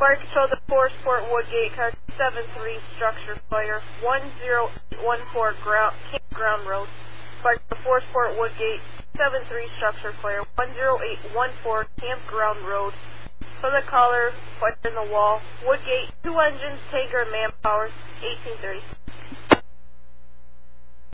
Fire Control to 4 Sport Woodgate, car 73, structure fire, 1014 Campground Road. Fire Control 4 Sport Woodgate, 73, structure fire, 10814 Campground Road. For the caller, fire in the wall, Woodgate, 2 engines, tanker, and manpower, 1830.